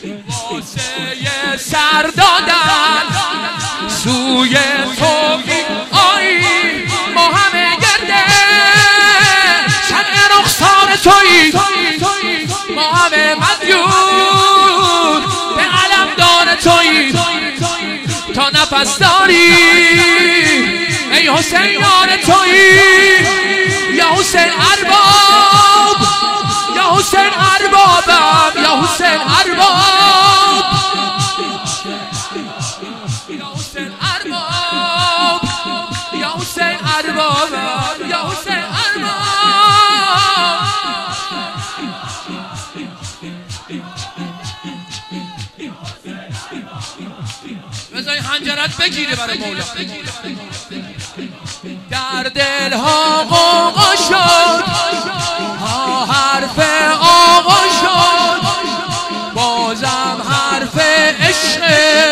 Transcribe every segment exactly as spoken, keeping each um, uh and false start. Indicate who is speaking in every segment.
Speaker 1: واسه سر دادن سوی توفیق آیی ما همه گرده شمع رخسار تویی ما همه مدیون به علمدار تویی تا نفس داری ای حسین یار تویی یا حسین ارباب یا حسین اربابم یا حسین ارباب یا حسین ارباب یا حسین اربابم یا حسین ارباب بذاری حنجرت بگیره برای مولا در دل ها قوقا شد ها حرف آقا شد بازم حرف عشق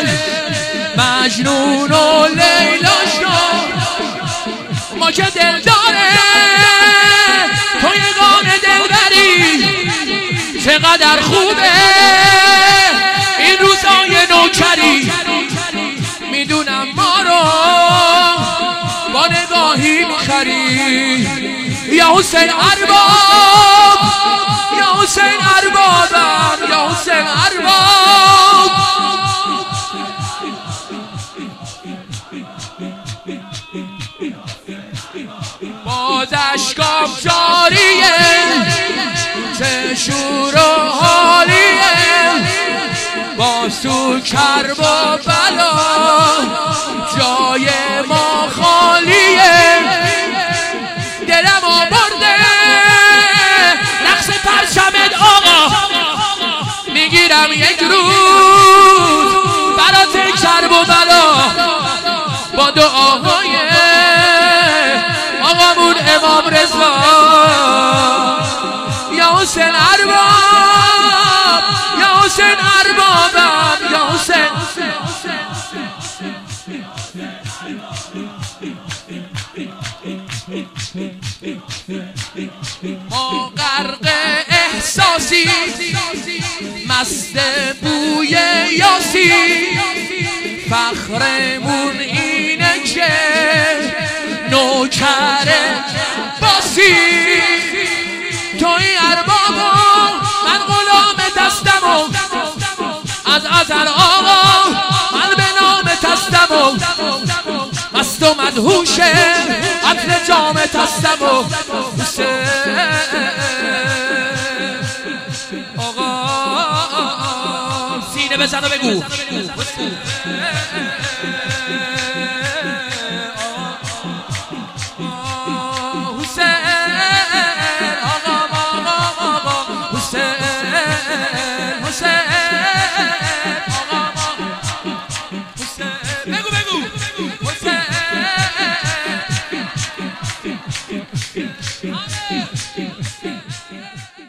Speaker 1: مجنون و لیلا شد ما که دل داره تو یگان دل بری چقدر خوبه این روزای نوکری میدونم ما رو با نگاهی میخری یا حسین ارباب یا حسین اربابم یا حسین ارباب باز اشکام جاریه چه شور و حالیه باز تو کرب و بلا جای ما خالیه دلم آورده رقص پرچمت آقا میگیرم یک روز برات کرب و بلا با دعاهای آقامون امام رضا یا حسین ارباب یا حسین اربابم یا حسین ما غرق احساسی مست بوی یاسی فخرمون اینه که نوکر باسی توی اربابا من غلام دستمو از ازل آقا من به نام تستمو مست و مدهوشه عطر جام تستمو آقا سینه بزن و بگو